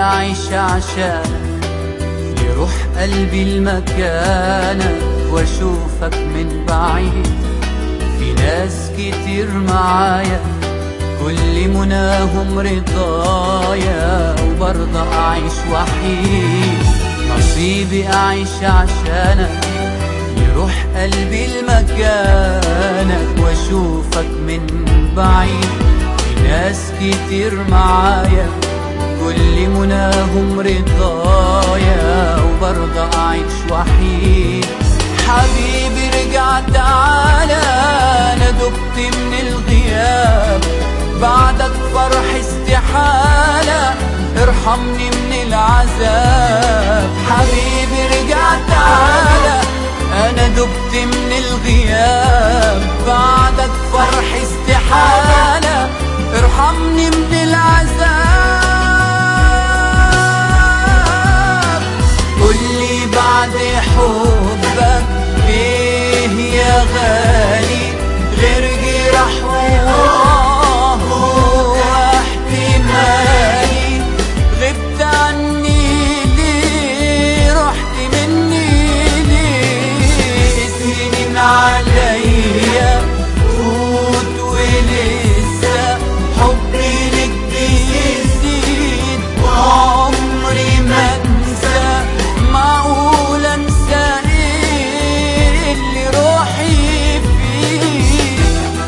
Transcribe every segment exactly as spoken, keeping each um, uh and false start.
أعيش عشانك، يروح قلبي لمكانك واشوفك من بعيد. في ناس كتير معايا كل مناهم رضايا، وبرضه أعيش وحيد. نصيبي أعيش عشانك، يروح قلبي لمكانك واشوفك من بعيد. في ناس كتير معايا كل مناهم رضايا، وبرضه أعيش وحيد. حبيبي رجع تعالى، أنا دبت من الغياب، بعدك فرح استحالة، ارحمني من العذاب. حبيبي رجع تعالى، أنا دبت من الغياب، بعدك فرح استحالة، ارحمني من العذاب. قولي بعد حبك ايه يا غالي غير جراح وآه واحتمالي؟ غبت عني ليه، رحت مني ليه؟ سنين عليا فوت ولسه حبي لك بيزيد، وعمري ما انسى. معقول انسى ايه اللي روحي فيه؟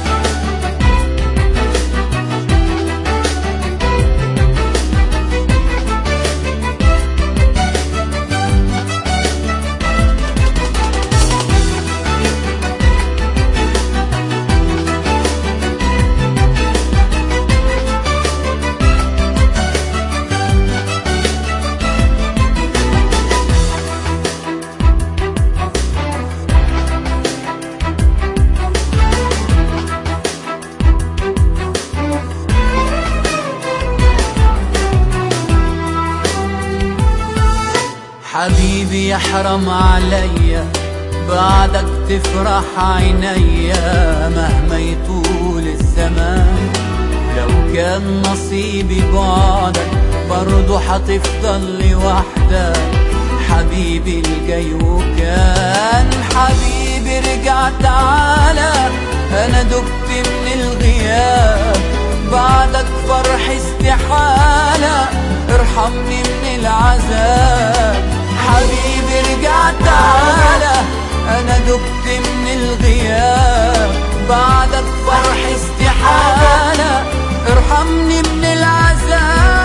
حبيبي يحرم عليا بعدك تفرح عينيا، مهما يطول الزمان. لو كان نصيبي بعدك برضو حتفضل لوحدك. حبيبي الجاي وكان، حبيبي رجع تعالى، أنا دبت من الغياب، بعدك فرح استحالة، ارحمني من العذاب. حبيبي رجع تعالى، أنا دبت من الغياب، بعدك فرح استحالة، ارحمني من العذاب.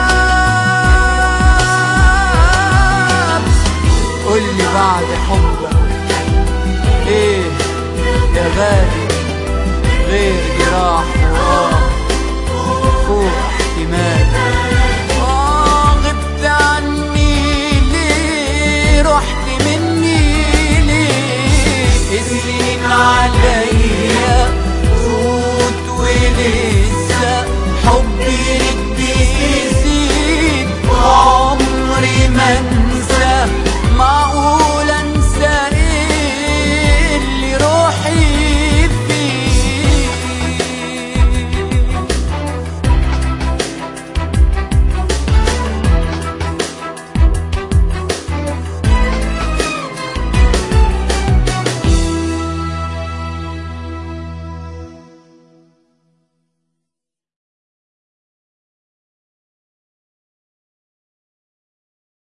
قولي بعد حبك ايه يا غالي غير جراح